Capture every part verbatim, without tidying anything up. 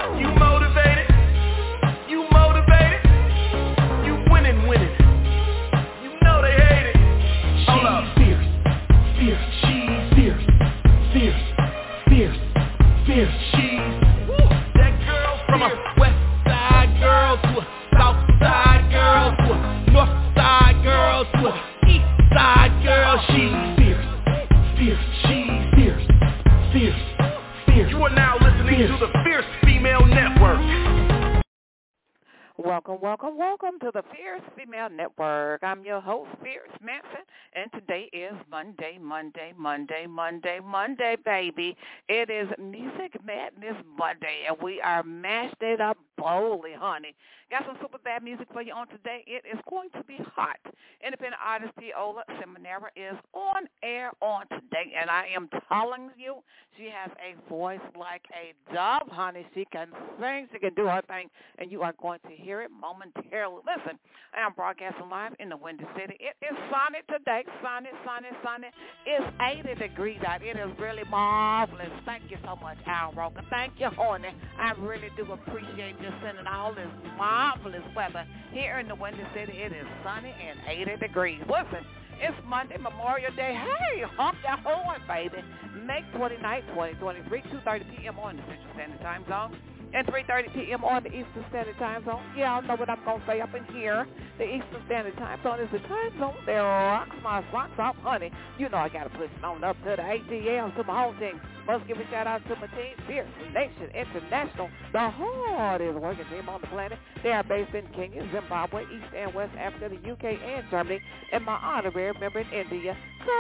You motivated? You motivated? You winning, winning. You know they hate it. Hold up. Fierce, fierce, she's fierce, fierce, fierce, fierce, she's woo. That girl from a west side girl to a south side girl to a north side girl to a east side girl. She's fierce, fierce, she's fierce, fierce, fierce. You are now listening fierce. To the Fierce Female Network. Welcome, welcome, welcome to the Fierce Female Network. I'm your host, Fierce Manson, and today is Monday, Monday, Monday, Monday, Monday, baby. It is Music Madness Monday, and we are mashed it up boldly, honey. Got some super bad music for you on today. It is going to be hot. Independent artist Viola Seminara is on air on today, and I am telling you, she has a voice like a dove, honey. She can sing, she can do her thing, and you are going to hear it momentarily. Listen, I am broadcasting live in the Windy City. It is sunny today, sunny, sunny, sunny. It's eighty degrees out. It is really marvelous. Thank you so much, Al Roker. Thank you, honey. I really do appreciate you sending all this marvelous weather here in the Windy City. It is sunny and eighty degrees. Listen, it's Monday, Memorial Day. Hey, hump your horn, baby. May twenty-ninth, twenty twenty-three, two thirty p.m. on the Central Standard Time Zone and three thirty p.m. on the Eastern Standard Time Zone. Yeah, I know what I'm going to say up in here. The Eastern Standard Time Zone is the time zone that rocks my socks off, honey. You know I got to push it on up to the A T L, to my home team. Must give a shout-out to my team, Fierce Nation International, the hardest working team on the planet. They are based in Kenya, Zimbabwe, East and West Africa, the U K, and Germany, and my honorary member in India,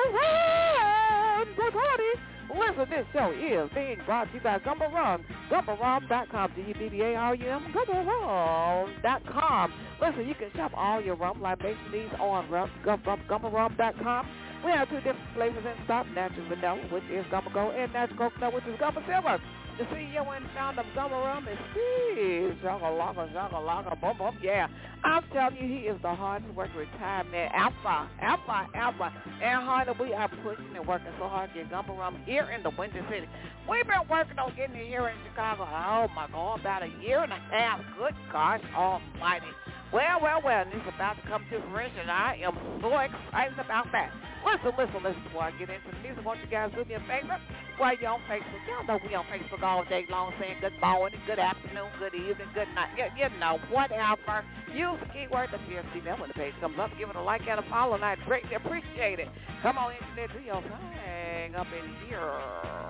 Karan Bhagwati. Listen, this show is being brought to you by Gumbo Rum, gumbo rum dot com, G U B B A R U M, gumbo rum dot com. Listen, you can shop all your rum libations on gumbo rum dot com. We have two different flavors in stock, natural vanilla, which is Gumbo Gold, and natural coconut, which is Gumbo Silver. The C E O and founder of Gumbo Rum is Steve Shakalaka, Shakalaka, boom, boom, yeah. I'm telling you, he is the hardest working retired man, alpha, alpha, alpha. And honey, we are pushing and working so hard to get Gumbo Rum here in the Windy City. We've been working on getting it here in Chicago, oh my God, about a year and a half. Good gosh almighty. Well, well, well, and it's about to come to fruition. I am so excited about that. Listen, listen, listen, before I get into the music, I want you guys to do me a favor. While you're on Facebook, y'all know we on Facebook all day long saying good morning, good afternoon, good evening, good night. You, you know, whatever. Use the keyword, the Fierce Female. When the page comes up, give it a like and a follow, and I greatly appreciate it. Come on, internet, do your thing up in here.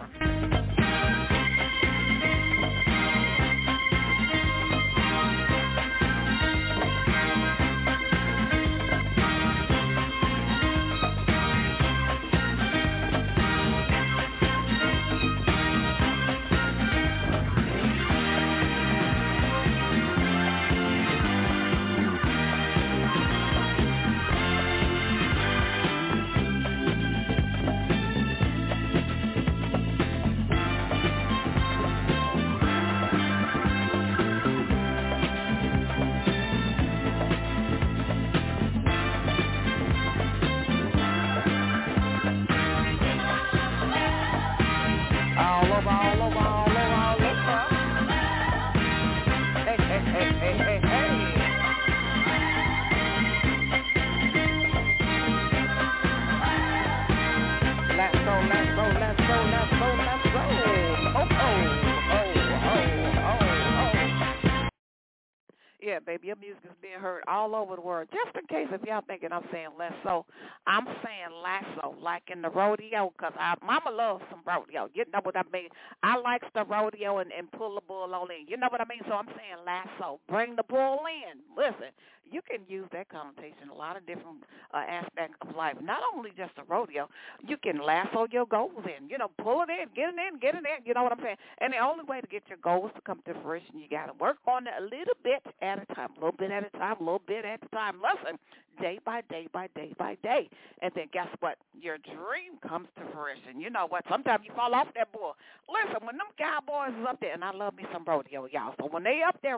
Yeah, baby, your music is being heard all over the world. Just in case if y'all thinking I'm saying less so, I'm saying lasso, like in the rodeo, because mama loves some rodeo. You know what I mean? I likes the rodeo and, and pull the bull on in. You know what I mean? So I'm saying lasso. Bring the bull in. Listen, you can use that connotation in a lot of different uh, aspects of life. Not only just a rodeo, you can lasso your goals in. You know, pull it in, get it in, get it in. You know what I'm saying? And the only way to get your goals to come to fruition, you got to work on it a little bit at at a time, a little bit at a time, a little bit at a time. Listen, day by day by day by day. And then guess what? Your dream comes to fruition. You know what? Sometimes you fall off that bull. Listen, when them cowboys is up there, and I love me some rodeo, y'all. So when they up there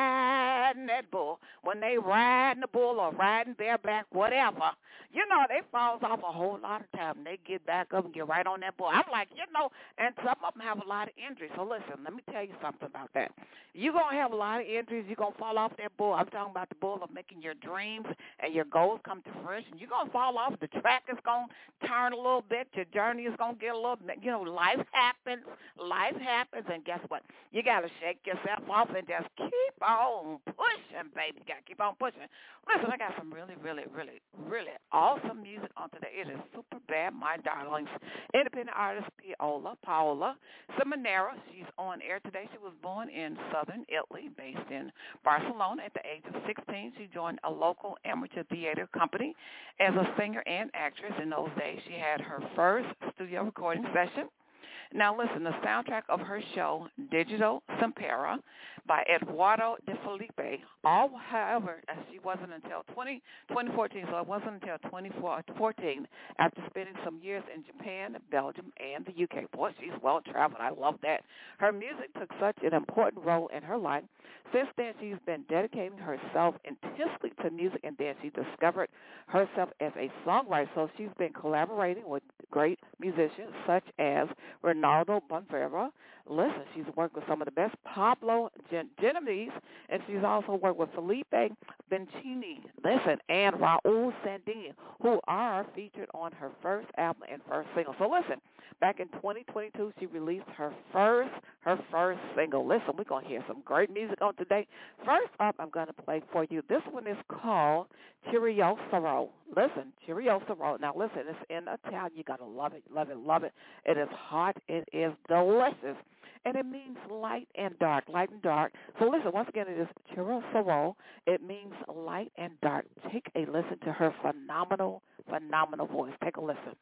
riding that bull, when they riding the bull or riding bareback, whatever, you know, they falls off a whole lot of time. They get back up and get right on that bull. I'm like, you know, and some of them have a lot of injuries. So listen, let me tell you something about that. You're going to have a lot of injuries. You're going to fall off that bull. I'm talking about the bull of making your dreams and your goals come to fruition. You're going to fall off. The track is going to turn a little bit. Your journey is going to get a little bit. You know, life happens. Life happens. And guess what? You got to shake yourself off and just keep on pushing, baby. You got to keep on pushing. Listen, I got some really, really, really, really awesome music on today. It is super bad, my darlings. Independent artist Paola, Paola Seminara. She's on air today. She was born in southern Italy, based in Barcelona. At the age of sixteen, she joined a local amateur theater company as a singer and actress. In those days, she had her first studio recording session. Now, listen, the soundtrack of her show, Digital Sempera, by Eduardo De Felipe, all, however, she wasn't until twenty, twenty fourteen, so it wasn't until twenty fourteen, after spending some years in Japan, Belgium, and the U K. Boy, she's well-traveled. I love that. Her music took such an important role in her life. Since then, she's been dedicating herself intensely to music, and then she discovered herself as a songwriter. So she's been collaborating with great musicians such as Ronaldo Bonfera. Listen, she's worked with some of the best, Pablo Gen- Genovese, and she's also worked with Felipe Bencini, listen, and Raul Sandin, who are featured on her first album and first single. So listen, back in twenty twenty-two, she released her first, her first single. Listen, we're going to hear some great music on today. First up, I'm going to play for you. This one is called Curiosaro. Listen, Curiosaro. Now listen, it's in Italian. You got to love it, love it, love it. It is hot. It is delicious. And it means light and dark, light and dark. So listen, once again, it is Curiosaro. It means light and dark. Take a listen to her phenomenal, phenomenal voice. Take a listen.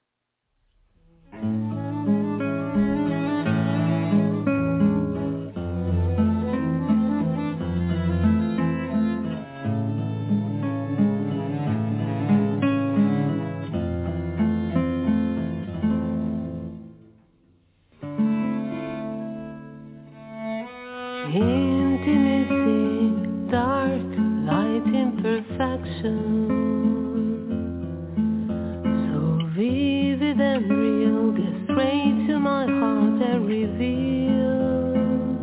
Intimacy, dark, light, imperfection, so vivid and real, get straight to my heart and reveal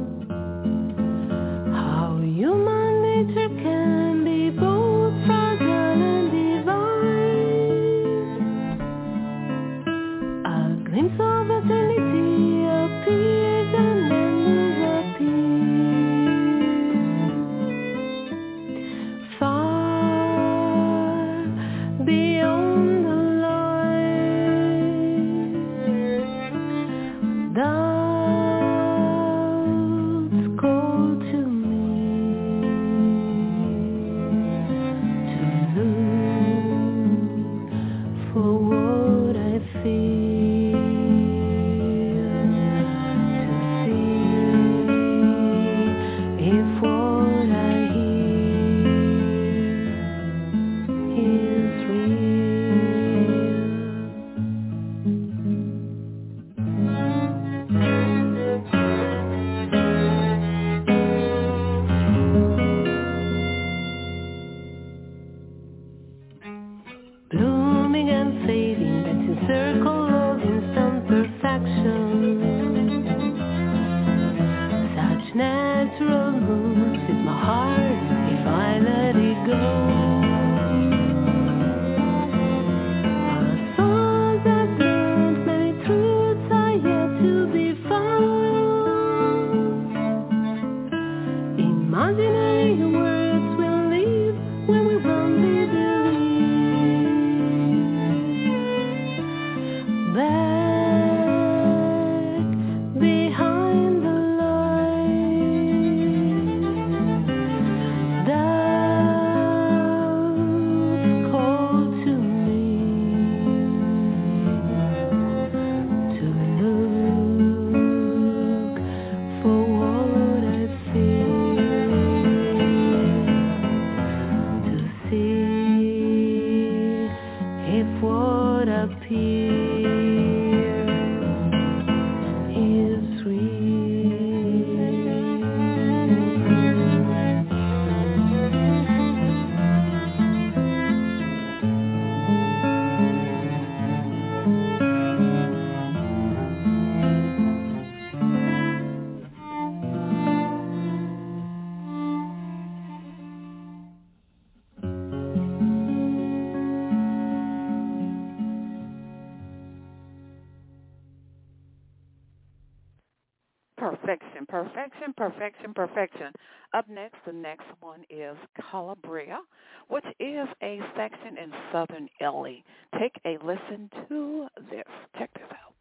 how human nature can be both fragile and divine. A glimpse of eternity appears and then perfection, perfection, perfection. Up next, the next one is Calabria, which is a section in Southern Italy. Take a listen to this. Check this out.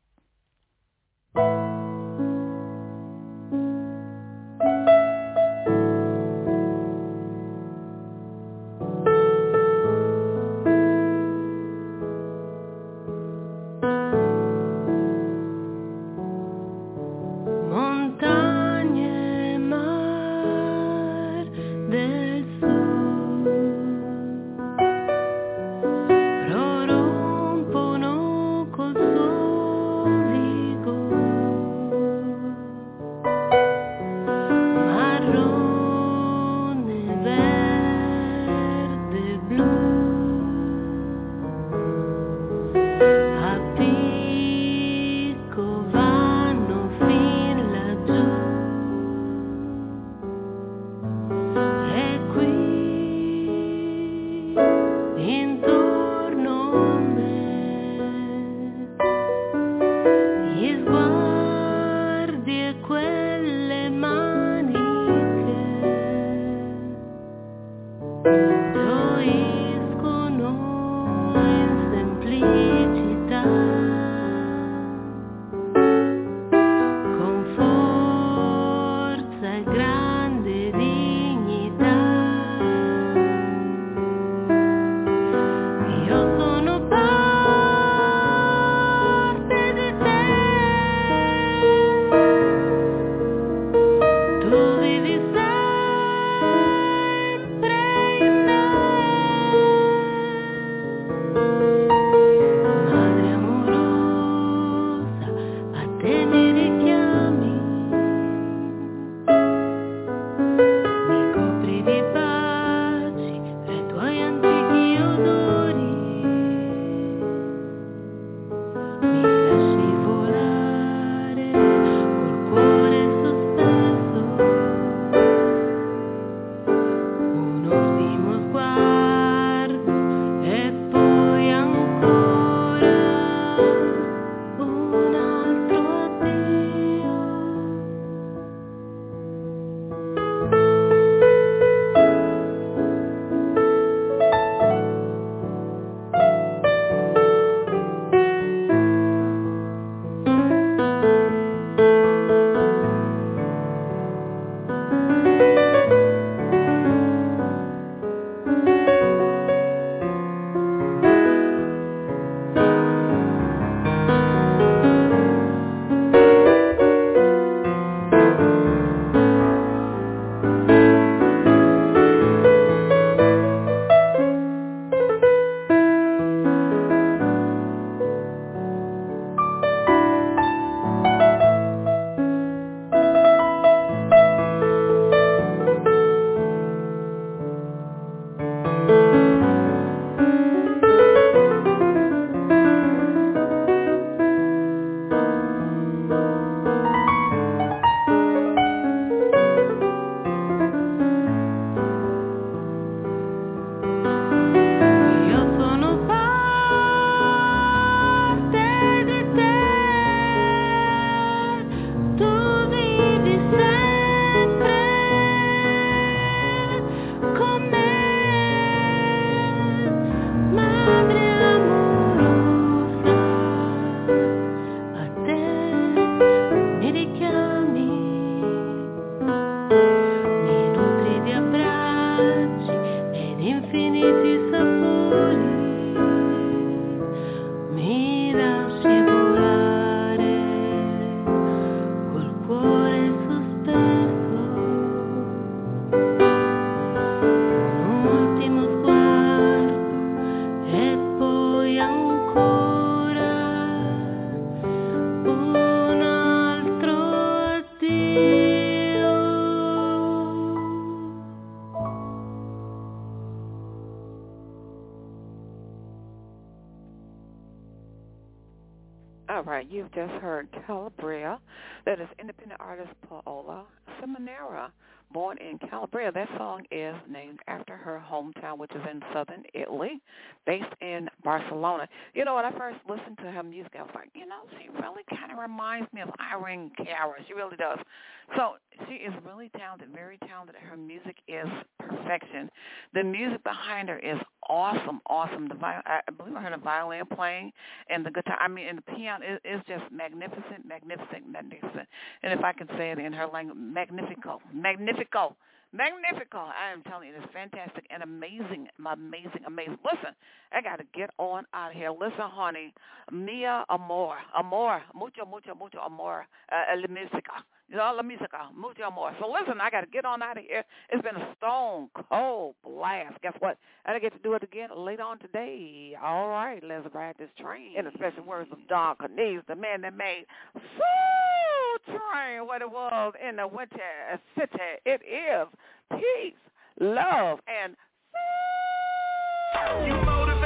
All right, you've just heard Calabria. That is independent artist Paola Seminara, born in Calabria. That song is named after her hometown, which is in southern Italy, based in Barcelona. You know, when I first listened to her music, I was like, you know, she really kind of reminds me of Irene Cara. She really does. So she is really talented, very talented. Her music is perfection. The music behind her is awesome, awesome. The viol- I believe I heard a violin playing and the guitar. I mean, and the piano is, is just magnificent, magnificent, magnificent. And if I can say it in her language, magnifico, magnifico, magnifico. I am telling you, it's fantastic and amazing, amazing, amazing. Listen, I got to get on out of here. Listen, honey, mia amor, amor, mucho, mucho, mucho amor, uh, la musica. You know, la musica, mucho amor. So listen, I got to get on out of here. It's been a stone cold blast. Guess what? I didn't get to do it again later on today. All right, let's ride this train. In the special words of Don Cornelius, the man that made Soul Train what it was in the Winter City. It is peace, love, and You motivate.